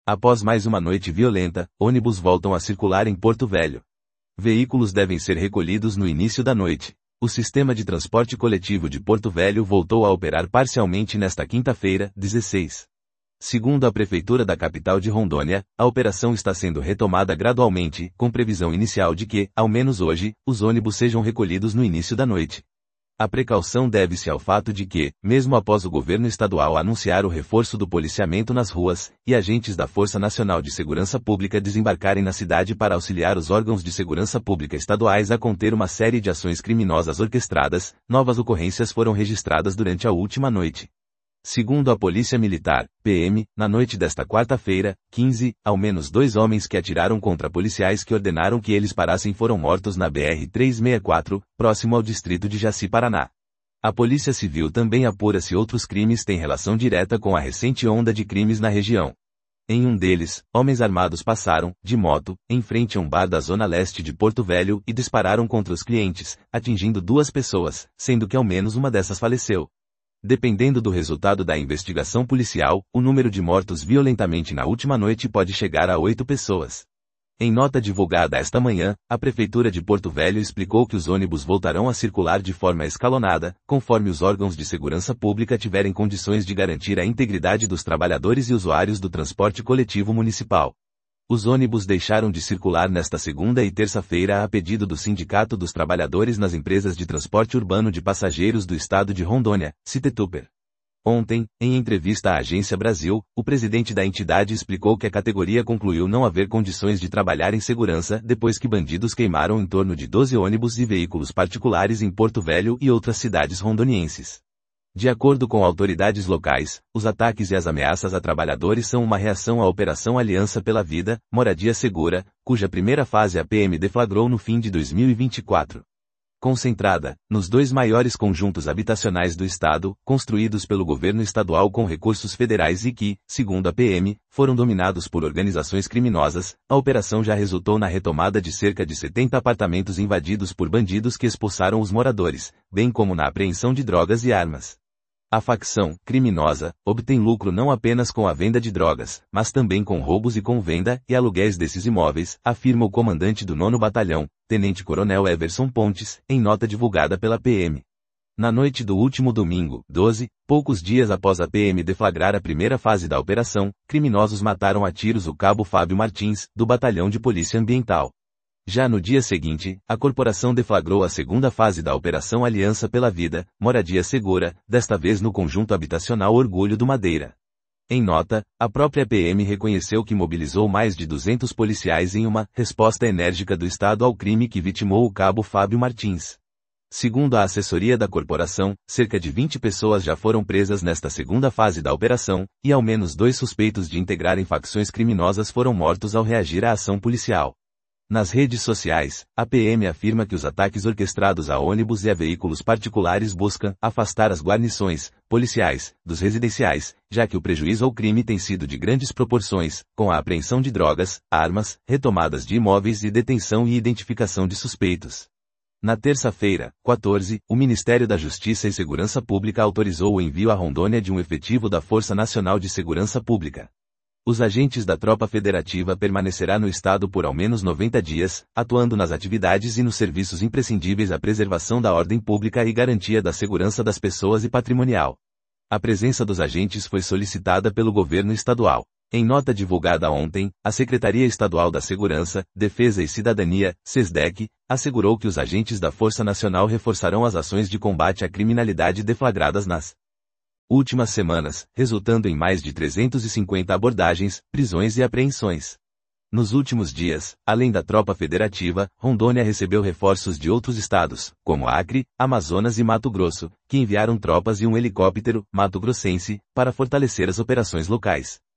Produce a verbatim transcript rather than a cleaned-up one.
Após mais uma noite violenta, ônibus voltam a circular em Porto Velho. Veículos devem ser recolhidos no início da noite. O sistema de transporte coletivo de Porto Velho voltou a operar parcialmente nesta quinta-feira, dezesseis. Segundo a Prefeitura da capital de Rondônia, a operação está sendo retomada gradualmente, com previsão inicial de que, ao menos hoje, os ônibus sejam recolhidos no início da noite. A precaução deve-se ao fato de que, mesmo após o governo estadual anunciar o reforço do policiamento nas ruas, e agentes da Força Nacional de Segurança Pública desembarcarem na cidade para auxiliar os órgãos de segurança pública estaduais a conter uma série de ações criminosas orquestradas, novas ocorrências foram registradas durante a última noite. Segundo a Polícia Militar, P M, na noite desta quarta-feira, quinze, ao menos dois homens que atiraram contra policiais que ordenaram que eles parassem foram mortos na B R trezentos e sessenta e quatro, próximo ao distrito de Jaci, Paraná. A Polícia Civil também apura se outros crimes têm relação direta com a recente onda de crimes na região. Em um deles, homens armados passaram, de moto, em frente a um bar da zona leste de Porto Velho e dispararam contra os clientes, atingindo duas pessoas, sendo que ao menos uma dessas faleceu. Dependendo do resultado da investigação policial, o número de mortos violentamente na última noite pode chegar a oito pessoas. Em nota divulgada esta manhã, a Prefeitura de Porto Velho explicou que os ônibus voltarão a circular de forma escalonada, conforme os órgãos de segurança pública tiverem condições de garantir a integridade dos trabalhadores e usuários do transporte coletivo municipal. Os ônibus deixaram de circular nesta segunda e terça-feira a pedido do Sindicato dos Trabalhadores nas Empresas de Transporte Urbano de Passageiros do Estado de Rondônia, Citetuper. Ontem, em entrevista à Agência Brasil, o presidente da entidade explicou que a categoria concluiu não haver condições de trabalhar em segurança depois que bandidos queimaram em torno de doze ônibus e veículos particulares em Porto Velho e outras cidades rondonienses. De acordo com autoridades locais, os ataques e as ameaças a trabalhadores são uma reação à Operação Aliança pela Vida, Moradia Segura, cuja primeira fase a P M deflagrou no fim de dois mil e vinte e quatro. Concentrada, nos dois maiores conjuntos habitacionais do estado, construídos pelo governo estadual com recursos federais e que, segundo a P M, foram dominados por organizações criminosas, a operação já resultou na retomada de cerca de setenta apartamentos invadidos por bandidos que expulsaram os moradores, bem como na apreensão de drogas e armas. A facção criminosa obtém lucro não apenas com a venda de drogas, mas também com roubos e com venda e aluguéis desses imóveis, afirma o comandante do nono Batalhão, Tenente-Coronel Everson Pontes, em nota divulgada pela P M. Na noite do último domingo, doze, poucos dias após a P M deflagrar a primeira fase da operação, criminosos mataram a tiros o cabo Fábio Martins, do Batalhão de Polícia Ambiental. Já no dia seguinte, a corporação deflagrou a segunda fase da Operação Aliança pela Vida, Moradia Segura, desta vez no conjunto habitacional Orgulho do Madeira. Em nota, a própria P M reconheceu que mobilizou mais de duzentos policiais em uma resposta enérgica do Estado ao crime que vitimou o cabo Fábio Martins. Segundo a assessoria da corporação, cerca de vinte pessoas já foram presas nesta segunda fase da operação, e ao menos dois suspeitos de integrarem facções criminosas foram mortos ao reagir à ação policial. Nas redes sociais, a P M afirma que os ataques orquestrados a ônibus e a veículos particulares buscam afastar as guarnições policiais dos residenciais, já que o prejuízo ao crime tem sido de grandes proporções, com a apreensão de drogas, armas, retomadas de imóveis e detenção e identificação de suspeitos. Na terça-feira, quatorze, o Ministério da Justiça e Segurança Pública autorizou o envio a Rondônia de um efetivo da Força Nacional de Segurança Pública. Os agentes da Tropa Federativa permanecerá no estado por ao menos noventa dias, atuando nas atividades e nos serviços imprescindíveis à preservação da ordem pública e garantia da segurança das pessoas e patrimonial. A presença dos agentes foi solicitada pelo governo estadual. Em nota divulgada ontem, a Secretaria Estadual da Segurança, Defesa e Cidadania, SESDEC, assegurou que os agentes da Força Nacional reforçarão as ações de combate à criminalidade deflagradas nas últimas semanas, resultando em mais de trezentas e cinquenta abordagens, prisões e apreensões. Nos últimos dias, além da Tropa Federativa, Rondônia recebeu reforços de outros estados, como Acre, Amazonas e Mato Grosso, que enviaram tropas e um helicóptero mato-grossense para fortalecer as operações locais.